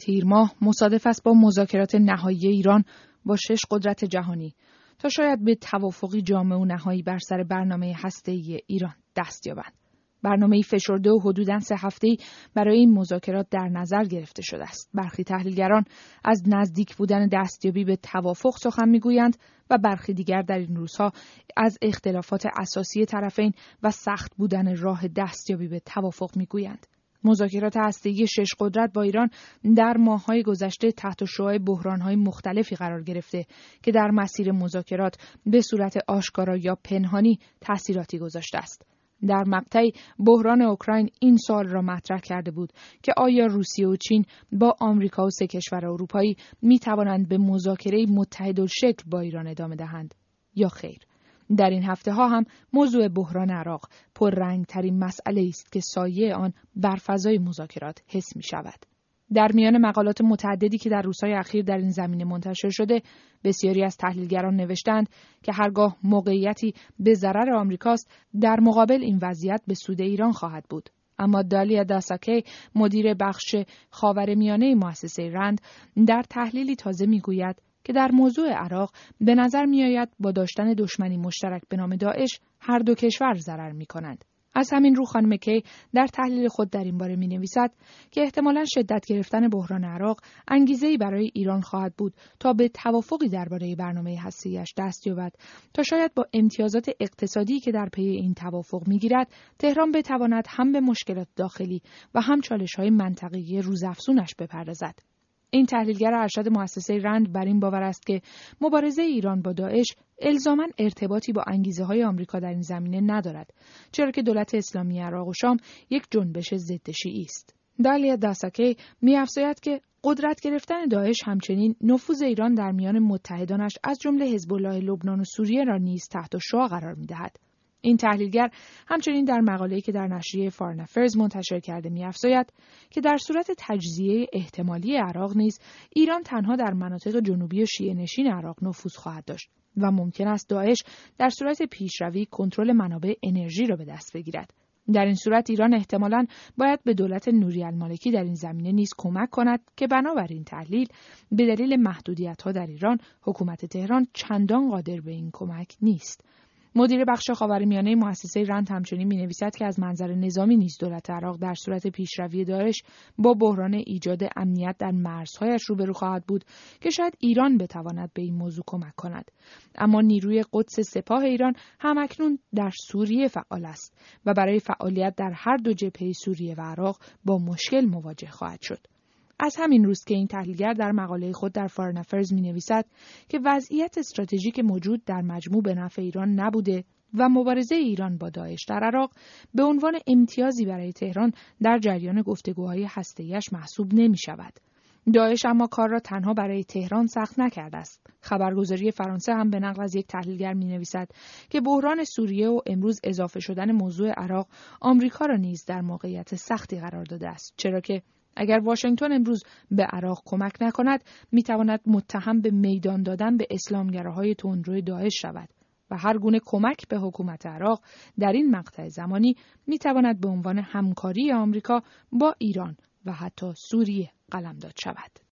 تیر ماه مصادف است با مذاکرات نهایی ایران با 6 قدرت جهانی تا شاید به توافقی جامع و نهایی بر سر برنامه هسته‌ای ایران دست یابند. برنامه‌ای فشرده و حدوداً 3 هفته‌ای برای این مذاکرات در نظر گرفته شده است. برخی تحلیلگران از نزدیک بودن دستیابی به توافق سخن می‌گویند و برخی دیگر در این روزها از اختلافات اساسی طرفین و سخت بودن راه دستیابی به توافق می‌گویند. مذاکرات هسته‌ای 6 قدرت با ایران در ماه‌های گذشته تحت شعاع بحران‌های مختلفی قرار گرفته که در مسیر مذاکرات به صورت آشکارا یا پنهانی تأثیراتی گذاشته است. در مقطعی بحران اوکراین این سوال را مطرح کرده بود که آیا روسیه و چین با آمریکا و 3 کشور اروپایی می توانند به مذاکره متحدالشکل با ایران ادامه دهند یا خیر. در این هفته ها هم موضوع بحران عراق پررنگ‌ترین مسئله است که سایه آن بر فضای مذاکرات حس می شود. در میان مقالات متعددی که در روزهای اخیر در این زمینه منتشر شده، بسیاری از تحلیلگران نوشتند که هرگاه موقعیتی به ضرر آمریکاست، در مقابل این وضعیت به سود ایران خواهد بود. اما دالیا داساکی، مدیر بخش خاورمیانه مؤسسه رند، در تحلیلی تازه میگوید که در موضوع عراق به نظر میآید با داشتن دشمنی مشترک به نام داعش هر دو کشور ضرر می‌کنند. از همین رو خانم کی در تحلیل خود در این باره می‌نویسد که احتمالاً شدت گرفتن بحران عراق انگیزه‌ای برای ایران خواهد بود تا به توافقی درباره برنامه هسته‌ایش دست یابد تا شاید با امتیازات اقتصادی که در پی این توافق می‌گیرد تهران بتواند هم به مشکلات داخلی و هم چالش‌های منطقه‌ای روزافزونش بپردازد. این تحلیلگر ارشد مؤسسه رند بر این باور است که مبارزه ایران با داعش الزاماً ارتباطی با انگیزه‌های آمریکا در این زمینه ندارد، چرا که دولت اسلامی عراق و شام یک جنبش ضد شیعی است. دالیا داساکی می‌افزاید که قدرت گرفتن داعش همچنین نفوذ ایران در میان متحدانش از جمله حزب الله لبنان و سوریه را نیز تحت شعاع قرار می‌دهد. این تحلیلگر همچنین در مقاله‌ای که در نشریه فارن افرز منتشر کرده می‌افزاید که در صورت تجزیه احتمالی عراق نیز ایران تنها در مناطق جنوبی و شیعه‌نشین عراق نفوذ خواهد داشت و ممکن است داعش در صورت پیشروی کنترل منابع انرژی را به دست بگیرد. در این صورت ایران احتمالاً باید به دولت نوری المالکی در این زمینه نیز کمک کند که بنابراین تحلیل به دلیل محدودیت‌ها در ایران حکومت تهران چندان قادر به این کمک نیست. مدیر بخش خاورمیانه مؤسسه رند همچنین می‌نویسد که از منظر نظامی نیز دولت عراق در صورت پیشروی داعش با بحران ایجاد امنیت در مرزهایش روبرو خواهد بود که شاید ایران بتواند به این موضوع کمک کند. اما نیروی قدس سپاه ایران همکنون در سوریه فعال است و برای فعالیت در هر دو جبهه سوریه و عراق با مشکل مواجه خواهد شد. از همین روز که این تحلیلگر در مقاله خود در فارن افرز می‌نویسد که وضعیت استراتژیک موجود در مجموع به نفع ایران نبوده و مبارزه ایران با داعش در عراق به عنوان امتیازی برای تهران در جریان گفتگوهای هسته‌ایش محسوب نمی‌شود. داعش اما کار را تنها برای تهران سخت نکرده است. خبرگزاری فرانسه هم به نقل از یک تحلیلگر می‌نویسد که بحران سوریه و امروز اضافه شدن موضوع عراق آمریکا را نیز در موقعیت سختی قرار داده است، چرا که اگر واشنگتن امروز به عراق کمک نکند میتواند متهم به میدان دادن به اسلامگراهای تندرو داعش شود و هر گونه کمک به حکومت عراق در این مقطع زمانی میتواند به عنوان همکاری آمریکا با ایران و حتی سوریه قلمداد شود.